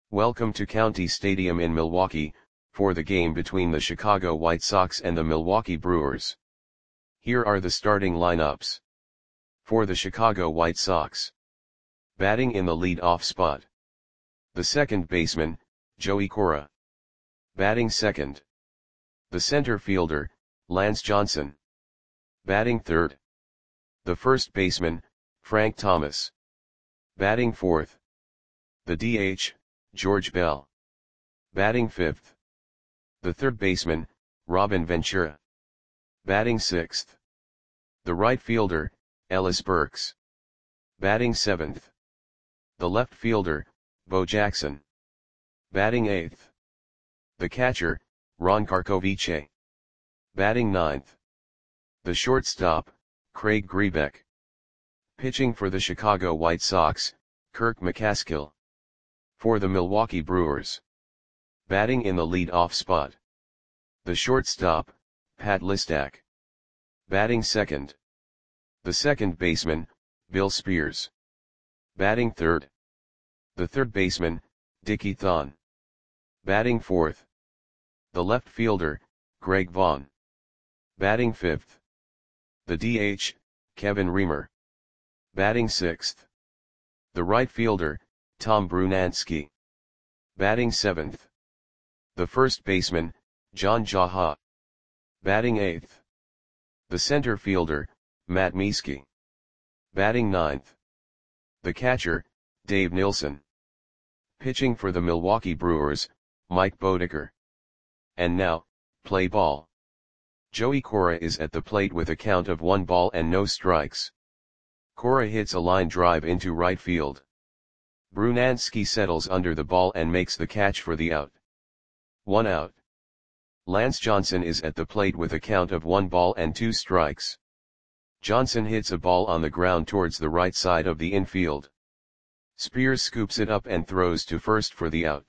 Welcome to County Stadium in Milwaukee, for the game between the Chicago White Sox and the Milwaukee Brewers. Here are the starting lineups. For the Chicago White Sox. Batting in the lead-off spot. The second baseman, Joey Cora. Batting second. The center fielder, Lance Johnson. Batting third. The first baseman, Frank Thomas. Batting fourth. The DH, George Bell. Batting fifth. The third baseman, Robin Ventura. Batting sixth. The right fielder, Ellis Burks. Batting seventh. The left fielder, Bo Jackson. Batting eighth. The catcher, Ron Karkovice. Batting ninth. The shortstop, Craig Grebeck. Pitching for the Chicago White Sox, Kirk McCaskill. For the Milwaukee Brewers. Batting in the lead-off spot. The shortstop, Pat Listak. Batting second. The second baseman, Bill Spears. Batting third. The third baseman, Dickie Thon. Batting fourth. The left fielder, Greg Vaughn. Batting fifth. The DH, Kevin Reamer. Batting sixth. The right fielder, Tom Brunansky. Batting seventh. The first baseman, John Jaha. Batting eighth. The center fielder, Matt Mieske. Batting ninth. The catcher, Dave Nilsson. Pitching for the Milwaukee Brewers, Mike Bodeker. And now, play ball. Joey Cora is at the plate with a count of 1 ball and no strikes. Cora hits a line drive into right field. Brunansky settles under the ball and makes the catch for the out. 1 out. Lance Johnson is at the plate with a count of 1 ball and 2 strikes. Johnson hits a ball on the ground towards the right side of the infield. Spears scoops it up and throws to first for the out.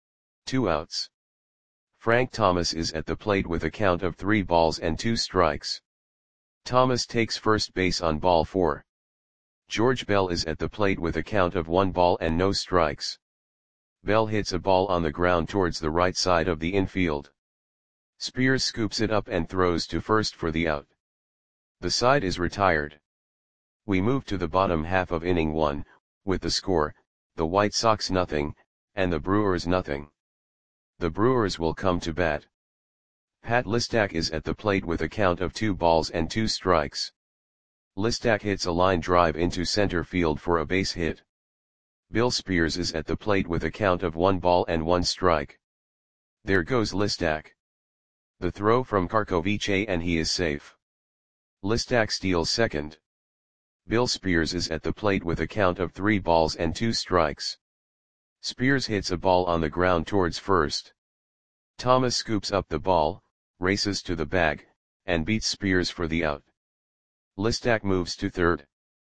2 outs. Frank Thomas is at the plate with a count of 3 balls and 2 strikes. Thomas takes first base on ball 4. George Bell is at the plate with a count of 1 ball and no strikes. Bell hits a ball on the ground towards the right side of the infield. Spears scoops it up and throws to first for the out. The side is retired. We move to the bottom half of inning 1, with the score, the White Sox 0, and the Brewers 0. The Brewers will come to bat. Pat Listak is at the plate with a count of 2 balls and 2 strikes. Listak hits a line drive into center field for a base hit. Bill Spears is at the plate with a count of 1 ball and 1 strike. There goes Listak. The throw from Karkovice and he is safe. Listak steals second. Bill Spears is at the plate with a count of 3 balls and 2 strikes. Spears hits a ball on the ground towards first. Thomas scoops up the ball, races to the bag, and beats Spears for the out. Listak moves to third.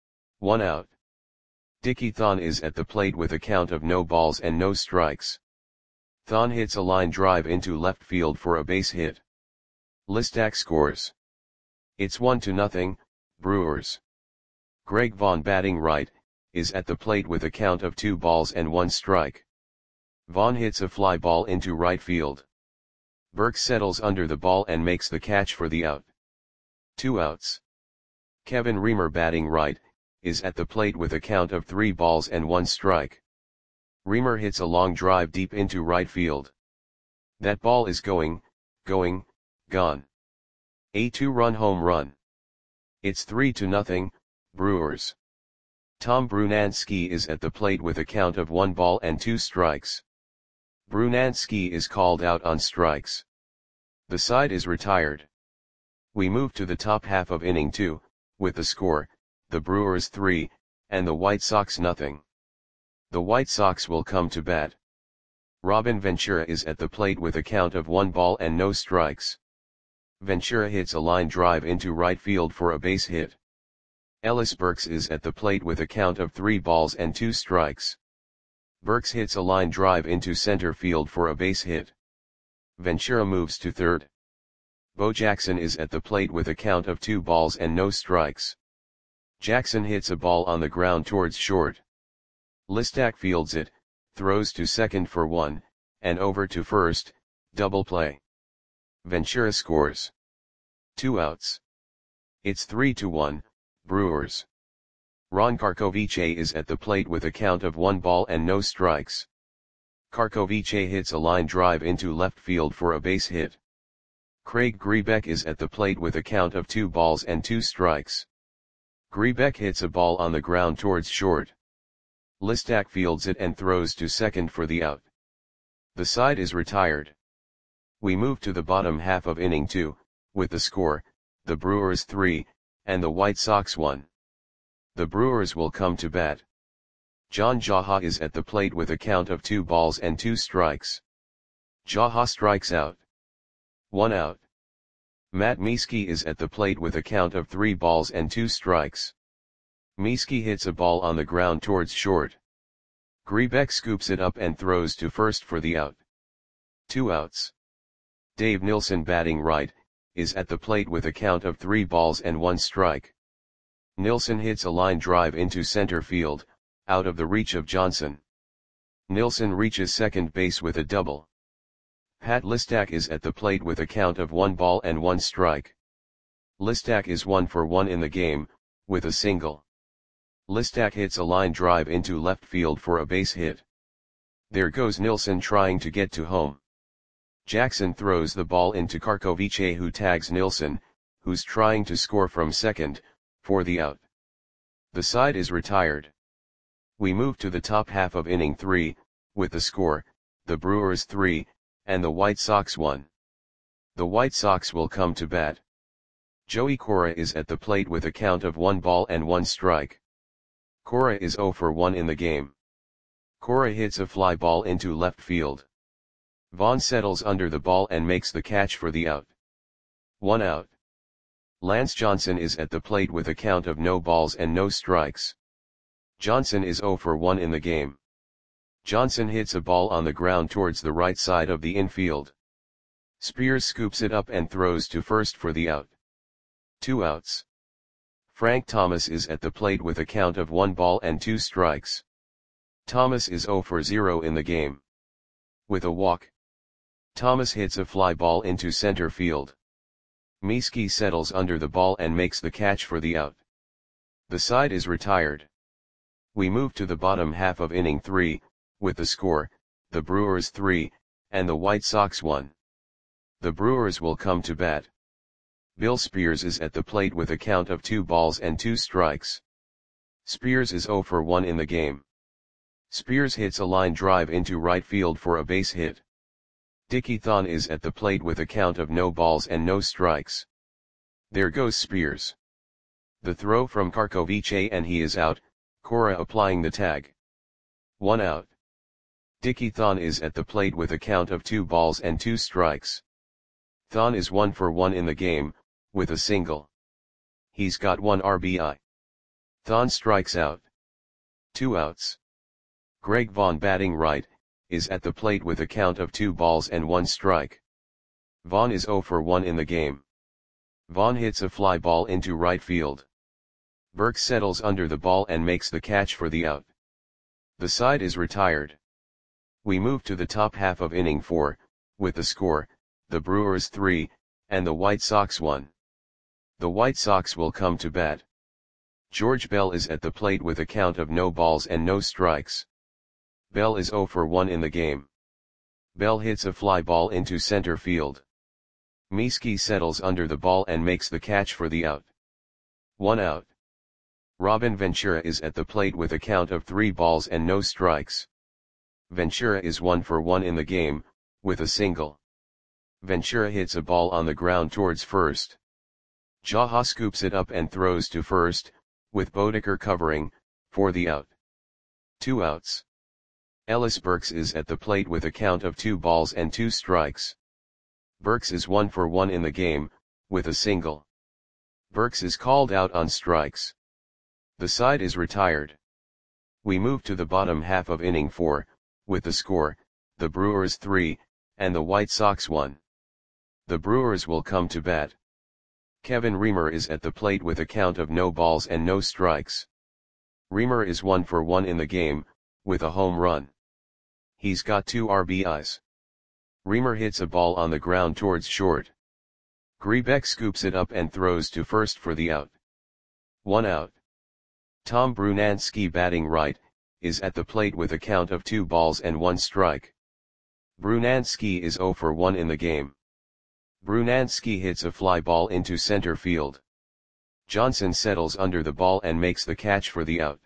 1 out. Dickie Thon is at the plate with a count of no balls and no strikes. Thon hits a line drive into left field for a base hit. Listak scores. It's 1-0, Brewers. Greg Vaughn, batting right, is at the plate with a count of 2 balls and 1 strike. Vaughn hits a fly ball into right field. Burks settles under the ball and makes the catch for the out. 2 outs. Kevin Reamer, batting right, is at the plate with a count of 3 balls and 1 strike. Reamer hits a long drive deep into right field. That ball is gone. A 2-run home run. It's 3-0, Brewers. Tom Brunansky is at the plate with a count of 1 ball and 2 strikes. Brunansky is called out on strikes. The side is retired. We move to the top half of inning 2, with the score, the Brewers 3, and the White Sox 0. The White Sox will come to bat. Robin Ventura is at the plate with a count of 1 ball and no strikes. Ventura hits a line drive into right field for a base hit. Ellis Burks is at the plate with a count of 3 balls and 2 strikes. Burks hits a line drive into center field for a base hit. Ventura moves to third. Bo Jackson is at the plate with a count of 2 balls and no strikes. Jackson hits a ball on the ground towards short. Listak fields it, throws to second for 1, and over to first, double play. Ventura scores. 2 outs. It's 3-1, Brewers. Ron Karkovice is at the plate with a count of 1 ball and no strikes. Karkovice hits a line drive into left field for a base hit. Craig Grebeck is at the plate with a count of 2 balls and 2 strikes. Grebeck hits a ball on the ground towards short. Listak fields it and throws to second for the out. The side is retired. We move to the bottom half of inning 2, with the score, the Brewers 3, and the White Sox 1. The Brewers will come to bat. John Jaha is at the plate with a count of 2 balls and 2 strikes. Jaha strikes out. 1 out. Matt Mieske is at the plate with a count of 3 balls and 2 strikes. Mieske hits a ball on the ground towards short. Grebeck scoops it up and throws to first for the out. 2 outs. Dave Nilsson, batting right, is at the plate with a count of 3 balls and 1 strike. Nilsson hits a line drive into center field, out of the reach of Johnson. Nilsson reaches second base with a double. Pat Listak is at the plate with a count of 1 ball and 1 strike. Listak is 1 for 1 in the game, with a single. Listak hits a line drive into left field for a base hit. There goes Nilsson trying to get to home. Jackson throws the ball into Karkovice, who tags Nilsson, who's trying to score from second, for the out. The side is retired. We move to the top half of inning 3, with the score, the Brewers 3, and the White Sox 1. The White Sox will come to bat. Joey Cora is at the plate with a count of 1 ball and 1 strike. Cora is 0 for 1 in the game. Cora hits a fly ball into left field. Vaughn settles under the ball and makes the catch for the out. 1 out. Lance Johnson is at the plate with a count of no balls and no strikes. Johnson is 0 for 1 in the game. Johnson hits a ball on the ground towards the right side of the infield. Spears scoops it up and throws to first for the out. 2 outs. Frank Thomas is at the plate with a count of 1 ball and 2 strikes. Thomas is 0 for 0 in the game. With a walk, Thomas hits a fly ball into center field. Mieske settles under the ball and makes the catch for the out. The side is retired. We move to the bottom half of inning 3, with the score, the Brewers 3, and the White Sox 1. The Brewers will come to bat. Bill Spears is at the plate with a count of 2 balls and 2 strikes. Spears is 0 for 1 in the game. Spears hits a line drive into right field for a base hit. Dickie Thon is at the plate with a count of no balls and no strikes. There goes Spears. The throw from Karkovice and he is out, Cora applying the tag. 1 out. Dickie Thon is at the plate with a count of 2 balls and 2 strikes. Thon is 1 for 1 in the game, with a single. He's got 1 RBI. Thon strikes out. 2 outs. Greg Vaughn, batting right, is at the plate with a count of 2 balls and 1 strike. Vaughn is 0 for 1 in the game. Vaughn hits a fly ball into right field. Burke settles under the ball and makes the catch for the out. The side is retired. We move to the top half of inning 4, with the score, the Brewers 3, and the White Sox 1. The White Sox will come to bat. George Bell is at the plate with a count of no balls and no strikes. Bell is 0 for 1 in the game. Bell hits a fly ball into center field. Mieske settles under the ball and makes the catch for the out. 1 out. Robin Ventura is at the plate with a count of 3 balls and no strikes. Ventura is 1 for 1 in the game, with a single. Ventura hits a ball on the ground towards first. Jaha scoops it up and throws to first, with Bodeker covering, for the out. 2 outs. Ellis Burks is at the plate with a count of 2 balls and 2 strikes. Burks is 1 for 1 in the game, with a single. Burks is called out on strikes. The side is retired. We move to the bottom half of inning 4, with the score, the Brewers 3, and the White Sox 1. The Brewers will come to bat. Kevin Reamer is at the plate with a count of no balls and no strikes. Reamer is 1 for 1 in the game, with a home run. He's got 2 RBIs. Reamer hits a ball on the ground towards short. Grebeck scoops it up and throws to first for the out. 1 out. Tom Brunansky, batting right, is at the plate with a count of 2 balls and 1 strike. Brunansky is 0 for 1 in the game. Brunansky hits a fly ball into center field. Johnson settles under the ball and makes the catch for the out.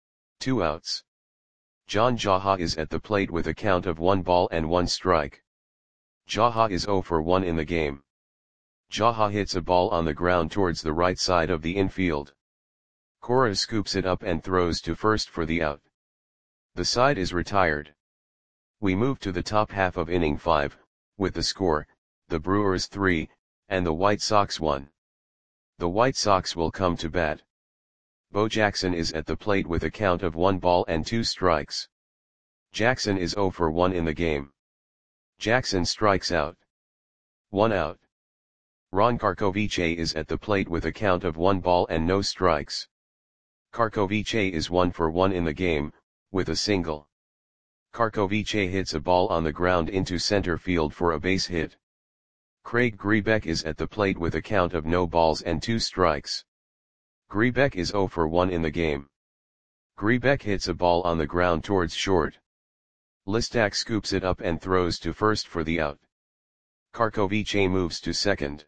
2 outs. John Jaha is at the plate with a count of 1 ball and 1 strike. Jaha is 0 for 1 in the game. Jaha hits a ball on the ground towards the right side of the infield. Cora scoops it up and throws to first for the out. The side is retired. We move to the top half of inning 5, with the score, the Brewers 3, and the White Sox 1. The White Sox will come to bat. Bo Jackson is at the plate with a count of 1 ball and 2 strikes. Jackson is 0 for 1 in the game. Jackson strikes out. 1 out. Ron Karkovice is at the plate with a count of 1 ball and no strikes. Karkovice is 1 for 1 in the game, with a single. Karkovice hits a ball on the ground into center field for a base hit. Craig Grebeck is at the plate with a count of no balls and 2 strikes. Grebeck is 0 for 1 in the game. Grebeck hits a ball on the ground towards short. Listak scoops it up and throws to first for the out. Karkovice moves to second.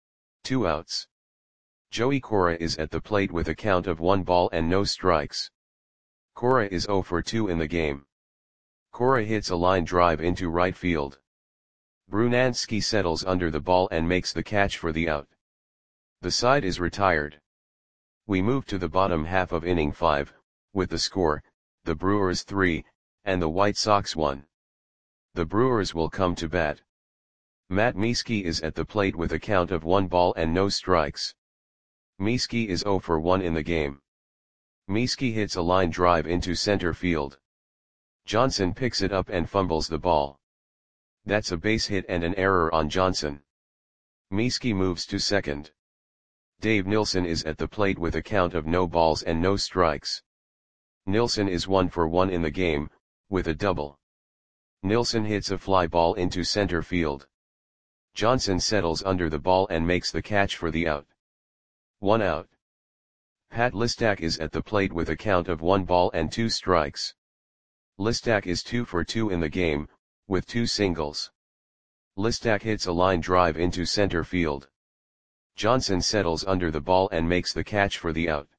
2 outs. Joey Cora is at the plate with a count of 1 ball and no strikes. Cora is 0 for 2 in the game. Cora hits a line drive into right field. Brunansky settles under the ball and makes the catch for the out. The side is retired. We move to the bottom half of inning 5, with the score, the Brewers 3, and the White Sox 1. The Brewers will come to bat. Matt Mieske is at the plate with a count of 1 ball and no strikes. Mieske is 0 for 1 in the game. Mieske hits a line drive into center field. Johnson picks it up and fumbles the ball. That's a base hit and an error on Johnson. Mieske moves to second. Dave Nilsson is at the plate with a count of no balls and no strikes. Nilsson is 1 for 1 in the game, with a double. Nilsson hits a fly ball into center field. Johnson settles under the ball and makes the catch for the out. 1 out. Pat Listak is at the plate with a count of 1 ball and 2 strikes. Listak is 2 for 2 in the game, with 2 singles. Listak hits a line drive into center field. Johnson settles under the ball and makes the catch for the out.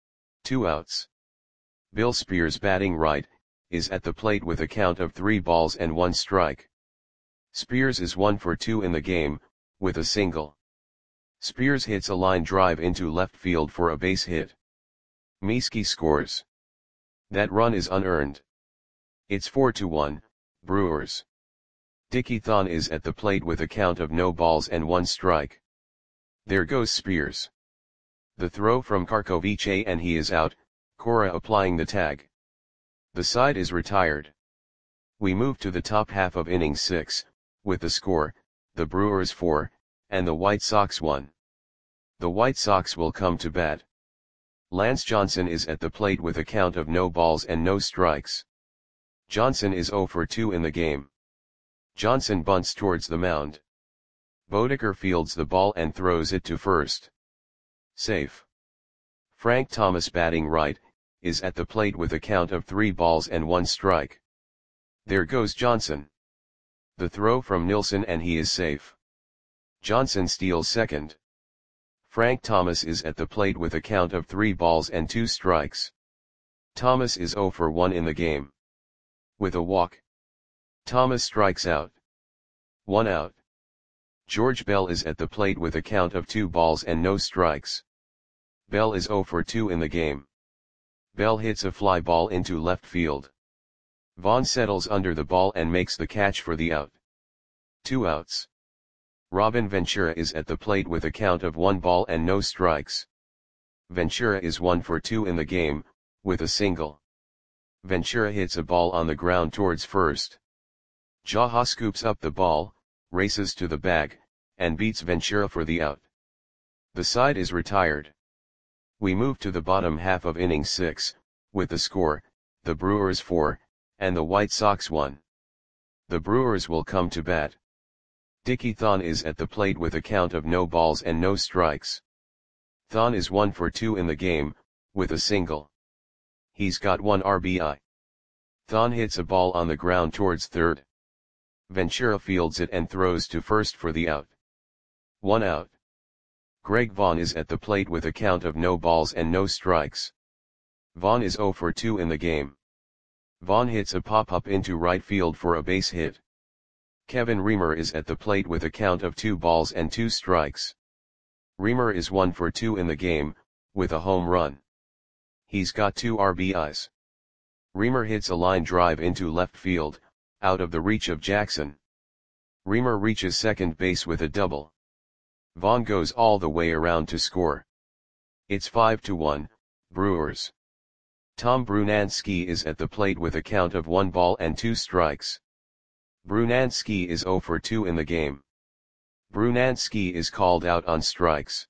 2 outs. Bill Spears, batting right, is at the plate with a count of 3 balls and 1 strike. Spears is 1 for 2 in the game, with a single. Spears hits a line drive into left field for a base hit. Mieske scores. That run is unearned. It's 4-1, Brewers. Dickie Thon is at the plate with a count of no balls and 1 strike. There goes Spears. The throw from Karkovice and he is out, Cora applying the tag. The side is retired. We move to the top half of inning 6, with the score, the Brewers 4, and the White Sox 1. The White Sox will come to bat. Lance Johnson is at the plate with a count of no balls and no strikes. Johnson is 0 for 2 in the game. Johnson bunts towards the mound. Bodeker fields the ball and throws it to first. Safe. Frank Thomas, batting right, is at the plate with a count of 3 balls and 1 strike. There goes Johnson. The throw from Nilsson and he is safe. Johnson steals second. Frank Thomas is at the plate with a count of 3 balls and 2 strikes. Thomas is 0 for 1 in the game. With a walk, Thomas strikes out. 1 out. George Bell is at the plate with a count of 2 balls and no strikes. Bell is 0 for 2 in the game. Bell hits a fly ball into left field. Vaughn settles under the ball and makes the catch for the out. 2 outs. Robin Ventura is at the plate with a count of 1 ball and no strikes. Ventura is 1 for 2 in the game, with a single. Ventura hits a ball on the ground towards first. Jaha scoops up the ball, races to the bag, and beats Ventura for the out. The side is retired. We move to the bottom half of inning 6, with the score, the Brewers 4, and the White Sox 1. The Brewers will come to bat. Dickie Thon is at the plate with a count of no balls and no strikes. Thon is 1 for 2 in the game, with a single. He's got 1 RBI. Thon hits a ball on the ground towards third. Ventura fields it and throws to first for the out. 1 out. Greg Vaughn is at the plate with a count of no balls and no strikes. Vaughn is 0 for 2 in the game. Vaughn hits a pop-up into right field for a base hit. Kevin Reamer is at the plate with a count of 2 balls and 2 strikes. Reamer is 1 for 2 in the game, with a home run. He's got 2 RBIs. Reamer hits a line drive into left field, out of the reach of Jackson. Reamer reaches second base with a double. Vaughn goes all the way around to score. It's 5-1, Brewers. Tom Brunansky is at the plate with a count of 1 ball and 2 strikes. Brunansky is 0 for 2 in the game. Brunansky is called out on strikes.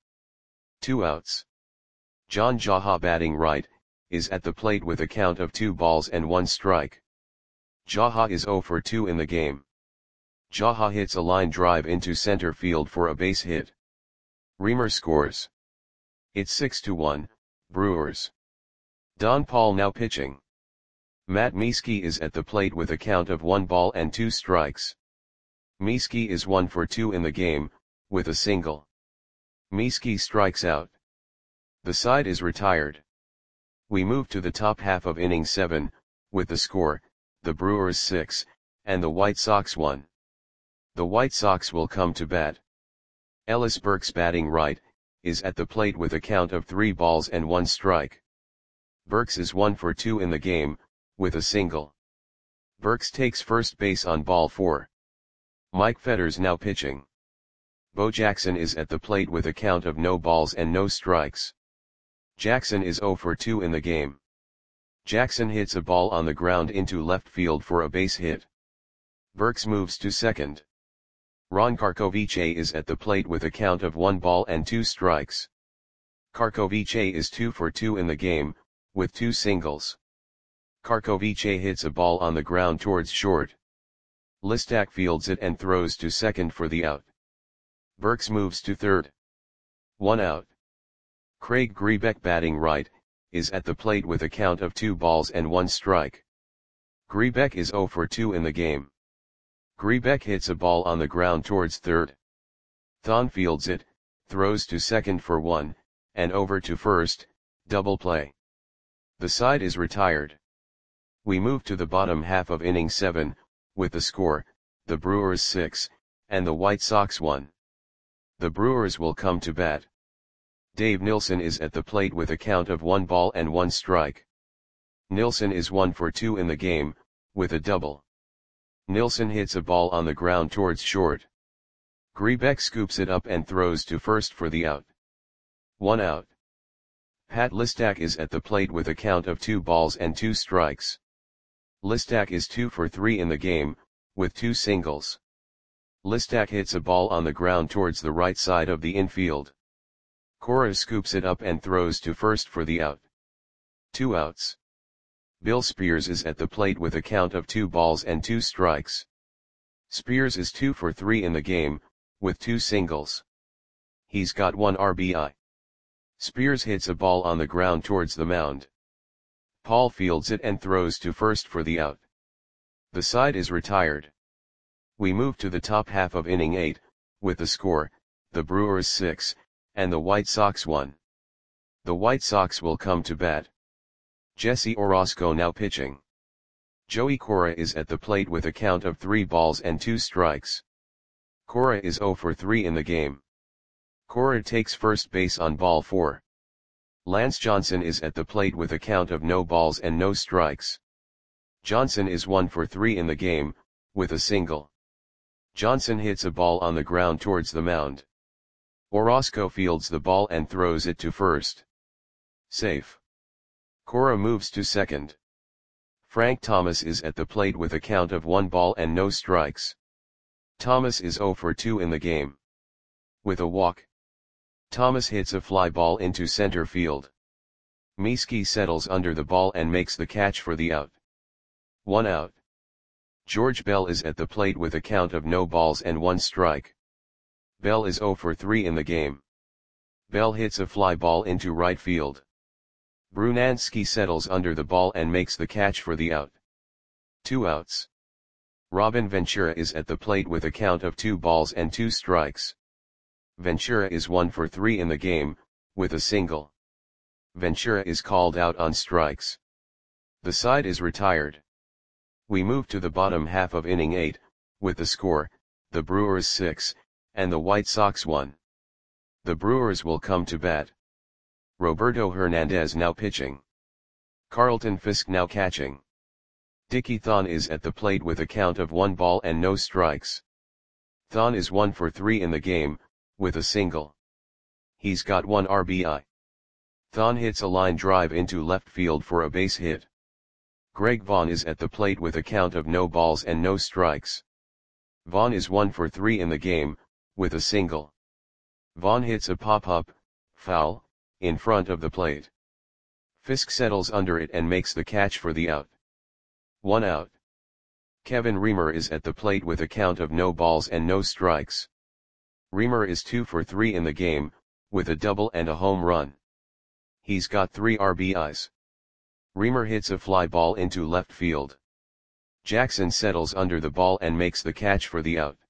2 outs. John Jaha, batting right, is at the plate with a count of 2 balls and 1 strike. Jaha is 0 for 2 in the game. Jaha hits a line drive into center field for a base hit. Reamer scores. It's 6-1, Brewers. Don Paul now pitching. Matt Mieske is at the plate with a count of 1 ball and 2 strikes. Mieske is 1 for 2 in the game, with a single. Mieske strikes out. The side is retired. We move to the top half of inning 7, with the score, the Brewers 6, and the White Sox 1. The White Sox will come to bat. Ellis Burks, batting right, is at the plate with a count of 3 balls and 1 strike. Burks is 1 for 2 in the game, with a single. Burks takes first base on ball 4. Mike Fetters now pitching. Bo Jackson is at the plate with a count of no balls and no strikes. Jackson is 0 for 2 in the game. Jackson hits a ball on the ground into left field for a base hit. Burks moves to second. Ron Karkovice is at the plate with a count of 1 ball and 2 strikes. Karkovice is 2 for 2 in the game, with 2 singles. Karkovice hits a ball on the ground towards short. Listak fields it and throws to second for the out. Burks moves to third. 1 out. Craig Grebeck, batting right, is at the plate with a count of 2 balls and 1 strike. Grebeck is 0 for 2 in the game. Grebeck hits a ball on the ground towards third. Thon fields it, throws to second for 1, and over to first, double play. The side is retired. We move to the bottom half of inning 7, with the score, the Brewers 6, and the White Sox 1. The Brewers will come to bat. Dave Nilsson is at the plate with a count of 1 ball and 1 strike. Nilsson is 1 for 2 in the game, with a double. Nilsson hits a ball on the ground towards short. Grebeck scoops it up and throws to first for the out. 1 out. Pat Listak is at the plate with a count of 2 balls and 2 strikes. Listak is 2 for 3 in the game, with 2 singles. Listak hits a ball on the ground towards the right side of the infield. Cora scoops it up and throws to first for the out. 2 outs. Bill Spears is at the plate with a count of 2 balls and 2 strikes. Spears is 2 for 3 in the game, with 2 singles. He's got 1 RBI. Spears hits a ball on the ground towards the mound. Paul fields it and throws to first for the out. The side is retired. We move to the top half of inning 8, with the score, the Brewers 6, and the White Sox 1. The White Sox will come to bat. Jesse Orosco now pitching. Joey Cora is at the plate with a count of 3 balls and 2 strikes. Cora is 0 for 3 in the game. Cora takes first base on ball 4. Lance Johnson is at the plate with a count of no balls and no strikes. Johnson is 1 for 3 in the game, with a single. Johnson hits a ball on the ground towards the mound. Orosco fields the ball and throws it to first. Safe. Cora moves to second. Frank Thomas is at the plate with a count of 1 ball and no strikes. Thomas is 0 for 2 in the game. With a walk. Thomas hits a fly ball into center field. Mieske settles under the ball and makes the catch for the out. 1 out. George Bell is at the plate with a count of no balls and 1 strike. Bell is 0 for 3 in the game. Bell hits a fly ball into right field. Brunansky settles under the ball and makes the catch for the out. 2 outs. Robin Ventura is at the plate with a count of 2 balls and 2 strikes. Ventura is 1 for 3 in the game, with a single. Ventura is called out on strikes. The side is retired. We move to the bottom half of inning 8, with the score, the Brewers 6, and the White Sox 1. The Brewers will come to bat. Roberto Hernandez now pitching. Carlton Fisk now catching. Dickie Thon is at the plate with a count of 1 ball and no strikes. Thon is 1 for 3 in the game, with a single. He's got 1 RBI. Thon hits a line drive into left field for a base hit. Greg Vaughn is at the plate with a count of no balls and no strikes. Vaughn is 1 for 3 in the game, with a single. Vaughn hits a pop-up, foul, in front of the plate. Fisk settles under it and makes the catch for the out. 1 out. Kevin Reamer is at the plate with a count of no balls and no strikes. Reamer is 2 for 3 in the game, with a double and a home run. He's got 3 RBIs. Reamer hits a fly ball into left field. Jackson settles under the ball and makes the catch for the out.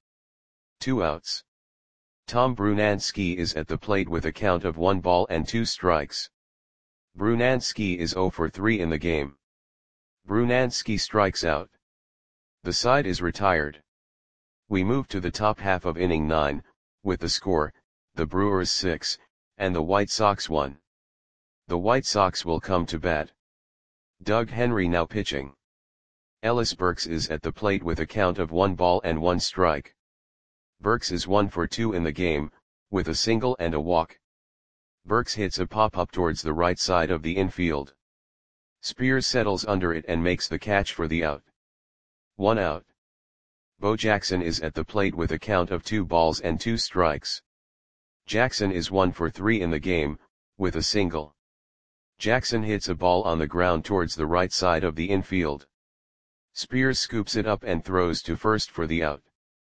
2 outs. Tom Brunansky is at the plate with a count of 1 ball and 2 strikes. Brunansky is 0 for 3 in the game. Brunansky strikes out. The side is retired. We move to the top half of inning 9, with the score, the Brewers 6, and the White Sox 1. The White Sox will come to bat. Doug Henry now pitching. Ellis Burks is at the plate with a count of 1 ball and 1 strike. Burks is 1 for 2 in the game, with a single and a walk. Burks hits a pop-up towards the right side of the infield. Spears settles under it and makes the catch for the out. 1 out. Bo Jackson is at the plate with a count of 2 balls and 2 strikes. Jackson is 1 for 3 in the game, with a single. Jackson hits a ball on the ground towards the right side of the infield. Spears scoops it up and throws to first for the out.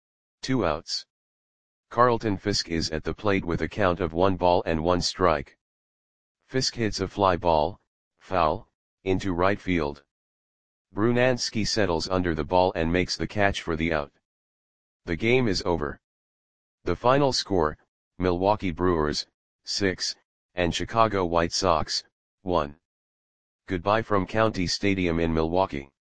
2 outs. Carlton Fisk is at the plate with a count of 1 ball and 1 strike. Fisk hits a fly ball, foul, into right field. Brunansky settles under the ball and makes the catch for the out. The game is over. The final score, Milwaukee Brewers, 6, and Chicago White Sox, 1. Goodbye from County Stadium in Milwaukee.